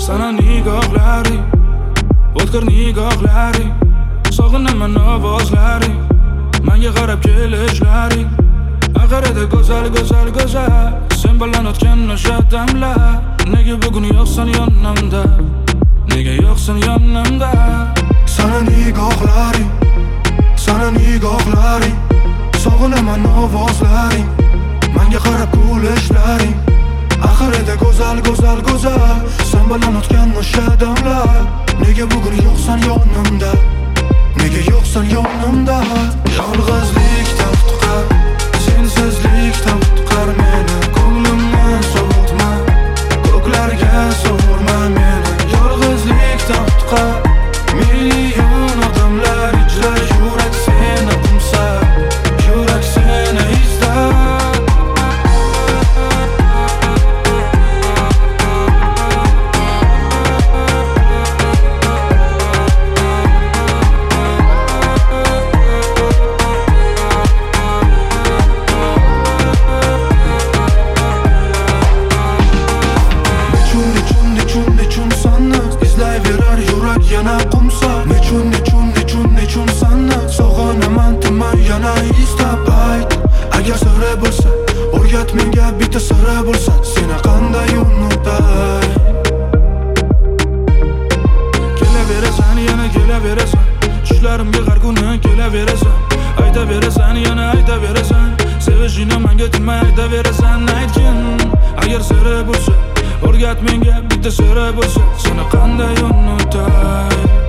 sana nigohlaring, o'tkir nigohlaring, sog'inaman ovozlaring, menga qarab kelishlaring. Oxirida go'zal go'zal go'zal sen bilan o'tgan o'sha damlar. Nega bugun yo'qsan yonimda, nega yo'qsan yonimda? Sana nigohlaring, sana nigohlaring, sog'inaman ovozlaring, menga qarab kulishlaring. Oxirida go'zal go'zal go'zal sen bilan o'tgan o'sha damlar. Nega bugun yo'qsan yonimda, nega yo'qsan yonimda? Yolg'izlik taftiqar, sensizlik taftiqar meni. Ko'nglimni sovutma, ko'klarga sovurma meni. Yolg'izlik taftiqar, million odamlar ijra, yurak seni qumsa, yurak seni izlar. Yana qumsa, nechun sanni sog'inaman timay yana istab ayt. Agar sira bo'lsa, o'rgat menga bitta sira bo'lsa, seni qanday unutay. Kelaverasan, yana kelaverasan, tushlarimga har kuni kelaverasan. Aytaverasan, yana aytaverasan, sevishingni menga timay aytaverasan. Aytgin, agar sira bo'lsa, o'rgat menga bitta sira bo'lsa, seni qanday unutay.